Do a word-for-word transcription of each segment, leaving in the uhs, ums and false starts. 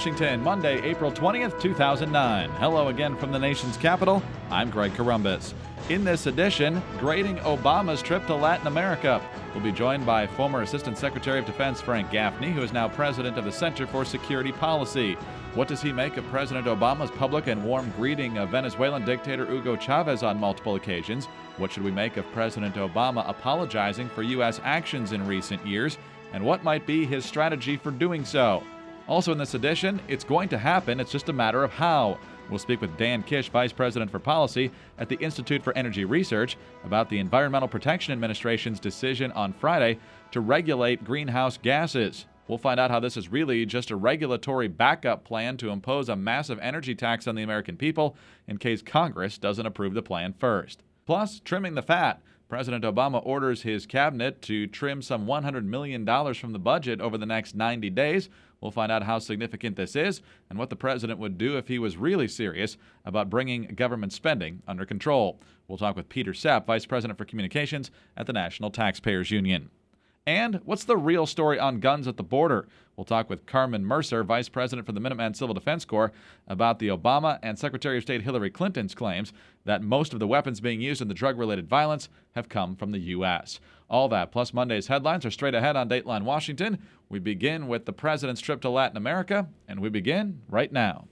Washington, Monday, April twentieth, two thousand nine. Hello again from the nation's capital. I'm Greg Corombos. In this edition, grading Obama's trip to Latin America. We'll be joined by former Assistant Secretary of Defense Frank Gaffney, who is now president of the Center for Security Policy. What does he make of President Obama's public and warm greeting of Venezuelan dictator Hugo Chavez on multiple occasions? What should we make of President Obama apologizing for U S actions in recent years? And what might be his strategy for doing so? Also in this edition, it's going to happen, it's just a matter of how. We'll speak with Dan Kish, Vice President for Policy at the Institute for Energy Research, about the Environmental Protection Administration's decision on Friday to regulate greenhouse gases. We'll find out how this is really just a regulatory backup plan to impose a massive energy tax on the American people in case Congress doesn't approve the plan first. Plus, trimming the fat. President Obama orders his cabinet to trim some one hundred million dollars from the budget over the next ninety days. We'll find out how significant this is and what the president would do if he was really serious about bringing government spending under control. We'll talk with Peter Sepp, Vice President for Communications at the National Taxpayers Union. And what's the real story on guns at the border? We'll talk with Carmen Mercer, Vice President for the Minuteman Civil Defense Corps, about the Obama and Secretary of State Hillary Clinton's claims that most of the weapons being used in the drug-related violence have come from the U S. All that, plus Monday's headlines, are straight ahead on Dateline Washington. We begin with the president's trip to Latin America, and we begin right now.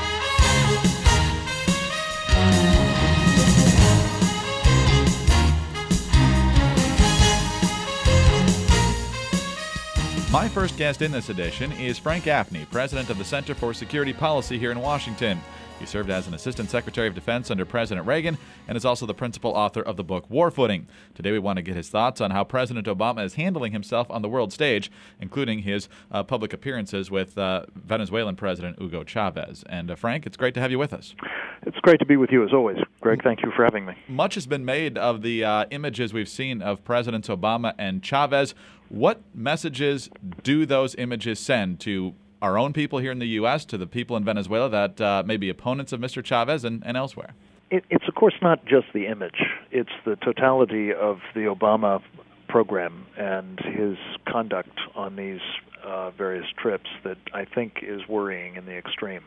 My first guest in this edition is Frank Gaffney, president of the Center for Security Policy here in Washington. He served as an Assistant Secretary of Defense under President Reagan and is also the principal author of the book War Footing. Today we want to get his thoughts on how President Obama is handling himself on the world stage, including his uh, public appearances with uh, Venezuelan President Hugo Chavez. And uh, Frank, it's great to have you with us. It's great to be with you as always. Greg, thank you for having me. Much has been made of the uh, images we've seen of Presidents Obama and Chavez. What messages do those images send to our own people here in the U S, to the people in Venezuela that uh, may be opponents of Mister Chavez and, and elsewhere? It, it's, of course, not just the image. It's the totality of the Obama program and his conduct on these uh, various trips that I think is worrying in the extreme.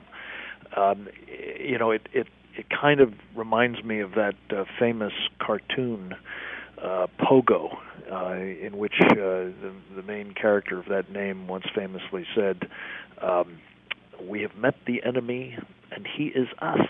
Um, you know, it, it, it kind of reminds me of that uh, famous cartoon, Uh, Pogo, uh, in which uh, the, the main character of that name once famously said, um, "We have met the enemy, and he is us."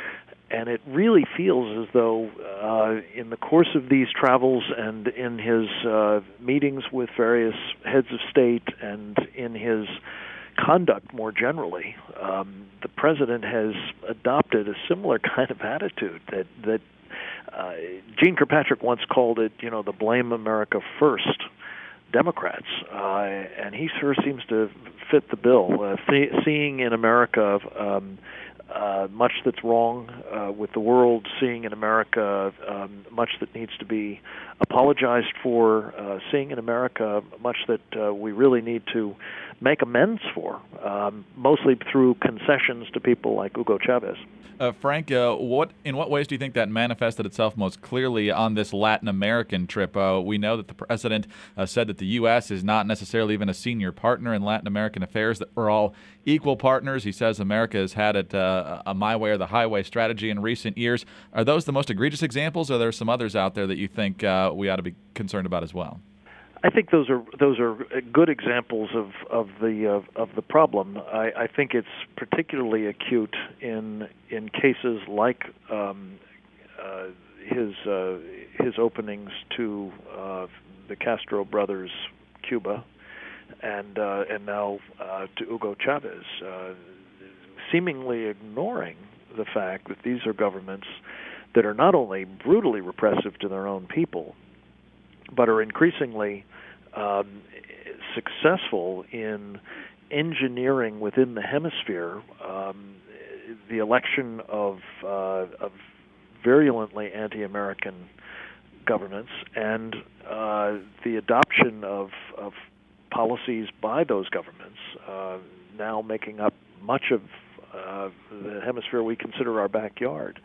And it really feels as though uh, in the course of these travels and in his uh, meetings with various heads of state and in his conduct more generally, um, the president has adopted a similar kind of attitude that that Uh, Gene Kirkpatrick once called it, you know, the blame America first Democrats, uh, and he sure seems to fit the bill. Uh, th- seeing in America um, uh, much that's wrong uh, with the world, seeing in America um, much that needs to be apologized for, uh, seeing in America much that uh, we really need to make amends for, um, mostly through concessions to people like Hugo Chavez. Uh, Frank, uh, what in what ways do you think that manifested itself most clearly on this Latin American trip? Uh, we know that the president uh, said that the U S is not necessarily even a senior partner in Latin American affairs, that we're all equal partners. He says America has had it uh, a my way or the highway strategy in recent years. Are those the most egregious examples, or are there some others out there that you think uh, we ought to be concerned about as well? I think those are those are good examples of of the uh, of the problem. I, I think it's particularly acute in in cases like um, uh, his uh, his openings to uh, the Castro brothers' Cuba, and uh, and now uh, to Hugo Chavez, uh, seemingly ignoring the fact that these are governments that are not only brutally repressive to their own people, but are increasingly um, successful in engineering within the hemisphere um, the election of, uh, of virulently anti-American governments and uh, the adoption of, of policies by those governments, uh, now making up much of uh, the hemisphere we consider our backyard,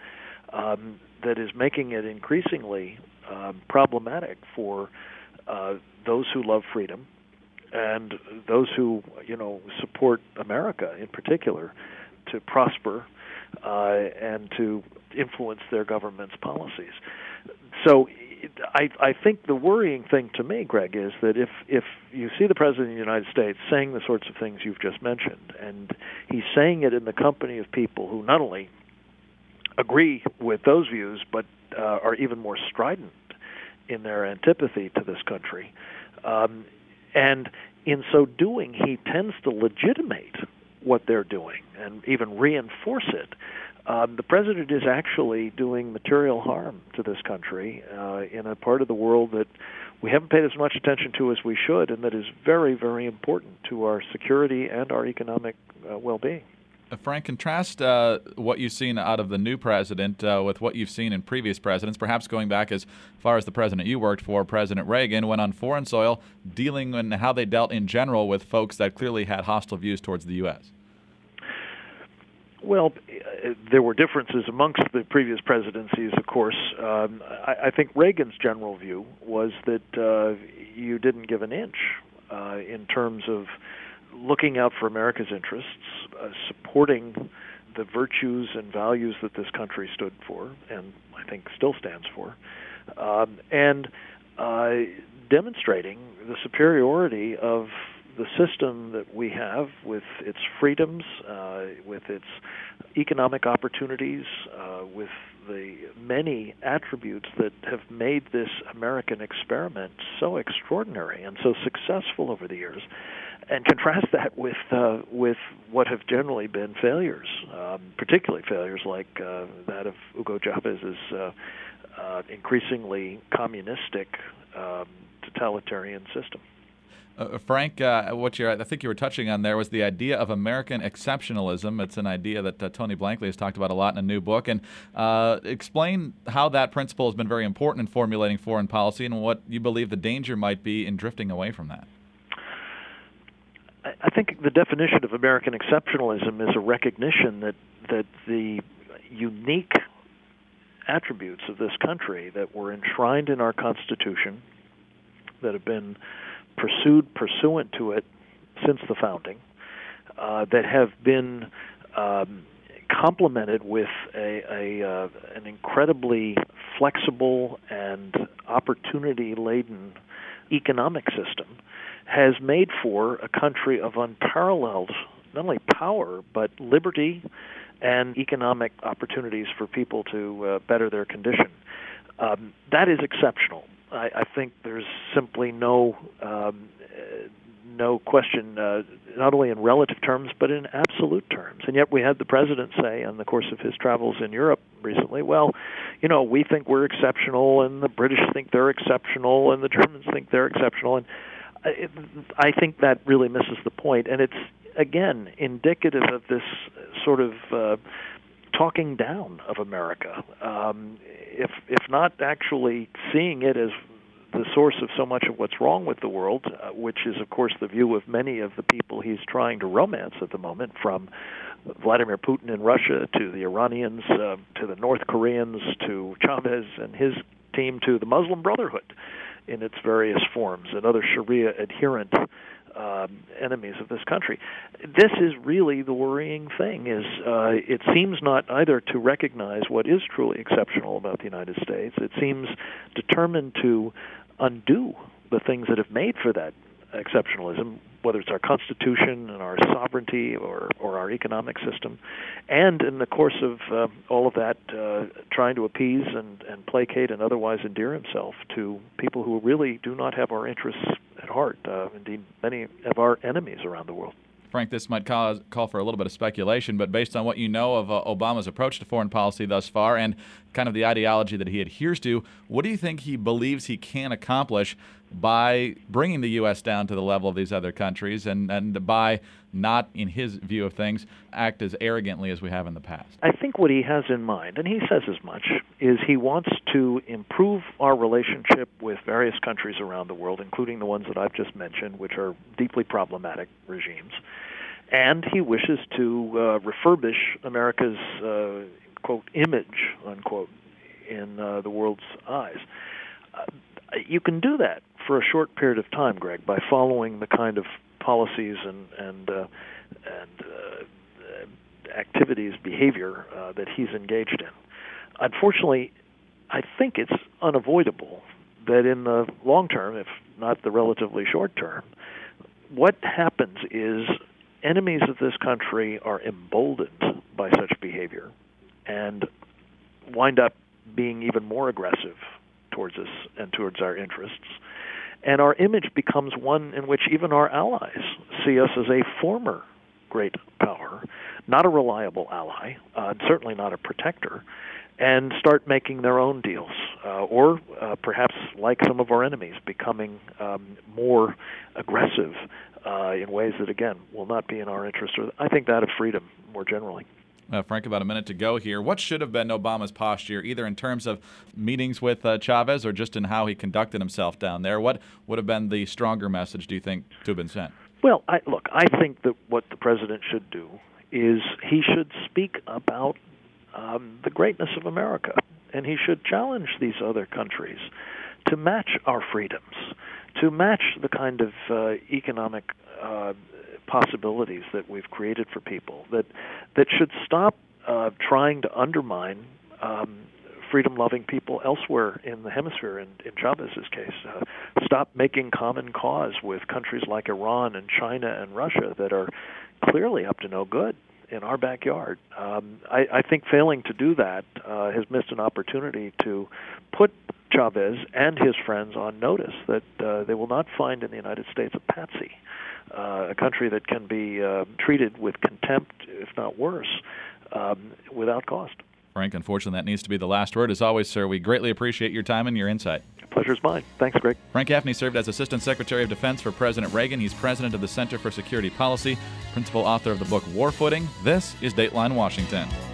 um, that is making it increasingly um, problematic for uh, those who love freedom and those who, you know, support America in particular to prosper uh, and to influence their government's policies. So I, I think the worrying thing to me, Greg, is that if, if you see the President of the United States saying the sorts of things you've just mentioned, and he's saying it in the company of people who not only agree with those views, but uh, are even more strident in their antipathy to this country, um, and in so doing, he tends to legitimate what they're doing and even reinforce it. Um, the president is actually doing material harm to this country uh, in a part of the world that we haven't paid as much attention to as we should, and that is very, very important to our security and our economic uh, well-being. Uh, Frank, contrast uh, what you've seen out of the new president uh, with what you've seen in previous presidents, perhaps going back as far as the president you worked for, President Reagan, when on foreign soil, dealing and how they dealt in general with folks that clearly had hostile views towards the U S Well, uh, there were differences amongst the previous presidencies, of course. Um, I, I think Reagan's general view was that uh, you didn't give an inch uh, in terms of looking out for America's interests, uh, supporting the virtues and values that this country stood for, and I think still stands for, um, and uh, demonstrating the superiority of the system that we have with its freedoms, uh, with its economic opportunities, uh, with the many attributes that have made this American experiment so extraordinary and so successful over the years, and contrast that with uh, with what have generally been failures, um, particularly failures like uh, that of Hugo Chávez's uh, uh, increasingly communistic um, totalitarian system. Uh, Frank, uh, what you're, I think you were touching on there was the idea of American exceptionalism. It's an idea that uh, Tony Blankley has talked about a lot in a new book. And uh, explain how that principle has been very important in formulating foreign policy and what you believe the danger might be in drifting away from that. I think the definition of American exceptionalism is a recognition that, that the unique attributes of this country that were enshrined in our Constitution, that have been pursued pursuant to it since the founding, uh, that have been um, complemented with a, a uh, an incredibly flexible and opportunity-laden economic system, has made for a country of unparalleled not only power but liberty and economic opportunities for people to uh, better their condition. Um, that is exceptional. I, I think there's simply no um, uh, no question, uh, not only in relative terms, but in absolute terms. And yet we had the president say in the course of his travels in Europe recently, well, you know, we think we're exceptional, and the British think they're exceptional, and the Germans think they're exceptional. And I, I think that really misses the point. And it's, again, indicative of this sort of uh, talking down of America. Um, if if not actually seeing it as the source of so much of what's wrong with the world, uh, which is, of course, the view of many of the people he's trying to romance at the moment, from Vladimir Putin in Russia to the Iranians, uh, to the North Koreans, to Chavez and his team, to the Muslim Brotherhood in its various forms, and other Sharia-adherent Um, enemies of this country. This is really the worrying thing, is uh, it seems not either to recognize what is truly exceptional about the United States, it seems determined to undo the things that have made for that exceptionalism, whether it's our Constitution and our sovereignty or, or our economic system, and in the course of uh, all of that, uh, trying to appease and, and placate and otherwise endear himself to people who really do not have our interests at heart, uh, indeed many of our enemies around the world. Frank, this might cause, call for a little bit of speculation, but based on what you know of uh, Obama's approach to foreign policy thus far and kind of the ideology that he adheres to, what do you think he believes he can accomplish by bringing the U S down to the level of these other countries and, and by not, in his view of things, act as arrogantly as we have in the past? I think what he has in mind, and he says as much, is he wants to improve our relationship with various countries around the world, including the ones that I've just mentioned, which are deeply problematic regimes. And he wishes to uh, refurbish America's, uh, quote, image, unquote, in uh, the world's eyes. Uh, you can do that for a short period of time, Greg, by following the kind of policies and and uh, and uh, activities, behavior uh, that he's engaged in. Unfortunately, I think it's unavoidable that in the long term, if not the relatively short term, what happens is enemies of this country are emboldened by such behavior and wind up being even more aggressive towards us and towards our interests. And our image becomes one in which even our allies see us as a former great power, not a reliable ally, uh, certainly not a protector, and start making their own deals, uh, or uh, perhaps, like some of our enemies, becoming um, more aggressive uh, in ways that, again, will not be in our interest, or I think that of freedom more generally. Uh, Frank, about a minute to go here. What should have been Obama's posture, either in terms of meetings with uh, Chavez or just in how he conducted himself down there? What would have been the stronger message, do you think, to have been sent? Well, I, look, I think that what the president should do is he should speak about um, the greatness of America, and he should challenge these other countries to match our freedoms, to match the kind of uh, economic uh, possibilities that we've created for people, that that should stop uh, trying to undermine um, freedom-loving people elsewhere in the hemisphere, in, in Chavez's case. Uh, stop making common cause with countries like Iran and China and Russia that are clearly up to no good in our backyard. Um, I, I think failing to do that uh, has missed an opportunity to put Chavez and his friends on notice that uh, they will not find in the United States a patsy, uh, a country that can be uh, treated with contempt, if not worse, um, without cost. Frank, unfortunately, that needs to be the last word. As always, sir, we greatly appreciate your time and your insight. Pleasure's mine. Thanks, Greg. Frank Gaffney served as Assistant Secretary of Defense for President Reagan. He's president of the Center for Security Policy, principal author of the book War Footing. This is Dateline Washington.